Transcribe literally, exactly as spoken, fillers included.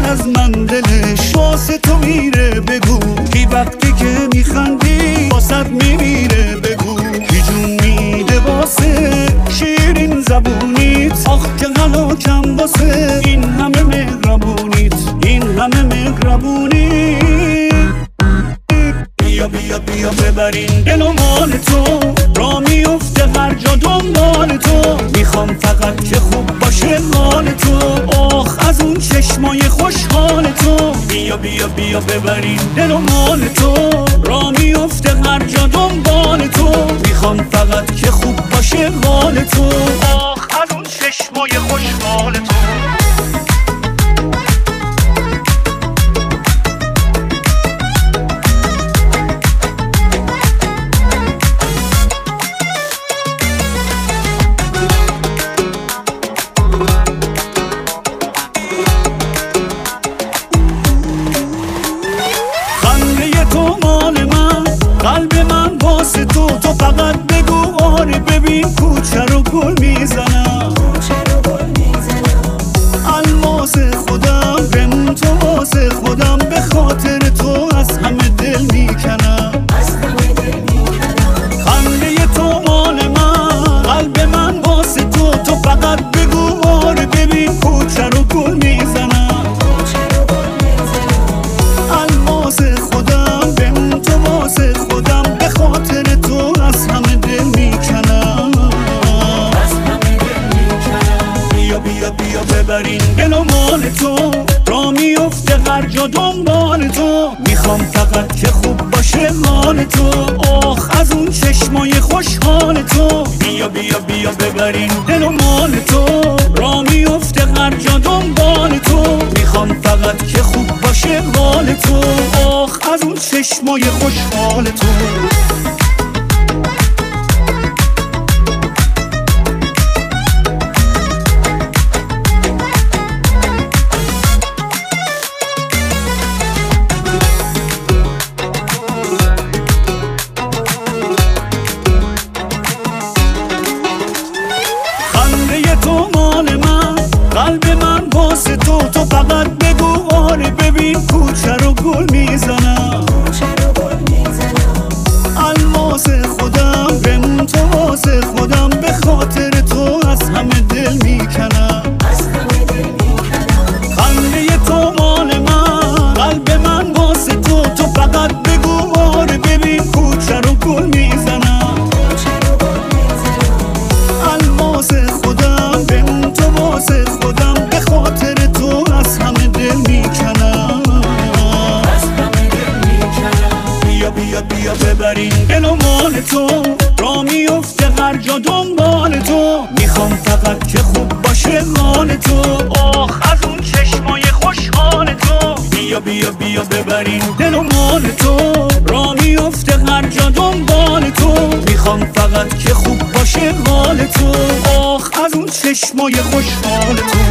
از من دلش واسه تو میره بگو کی وقتی که میخندی واسه میمیره بگو کی جون میده واسه شیرین زبونیت آخ که غلاکم واسه این همه مهربونیت این همه مهربونیت بیا بیا بیا ببرین دل و مال تو را میفته هر جا دنبال تو میخوام فقط که خوب باشه حال تو آخ از اون چشمای خوشحال تو بیا بیا بیا ببرین دل و مال تو را میفته هر جا دنبال تو میخوام فقط که خوب باشه حال تو آخ از اون چشمای خوشحال تو قلب من واسه تو تو فقط بگو آره ببین کوچه رو گل میزنم الماس خودم بمون تو واسه خودم به خاطر تو از همه دل میکنم خنده تو مال من قلب من واسه تو تو فقط بگو آره ببین کوچه رو گل میزنم الماس خودم بمون تو واسه خودم به خاطر تو از همه دل میکنم بیا بیا بیا ببرین دل و مال تو را میفته هر جا دنبال تو میخوام فقط که خوب باشه حال تو آخ از اون چشمای خوشحال تو بیا بیا بیا ببرین دل و مال تو را میفته هر جا دنبال تو میخوام فقط که خوب باشه حال تو آخ از اون چشمای خوشحال تو تو مال من قلب من واسه تو تو فقط بگو آره ببین کوچه رو گل میزنم الماس خودم بمون تو واسه خودم به خاطر تو از همه دل میکنم خنده تو مال من قلب من واسه تو تو فقط بگو آره ببین کوچه رو گل میزنم الماس خودم بمون تو واسه خودم به خاطر تو از همه دل میکنم بیا بیا بیا ببرین دل و مال تو را میفته هر جا دنبال تو میخوام فقط که خوب باشه حال تو آخ از اون چشمای خوشحال تو بیا بیا بیا ببرین دل و مال تو را میفته هر جا دنبال تو میخوام فقط که خوب باشه حال تو آخ از اون چشمای خوشحال تو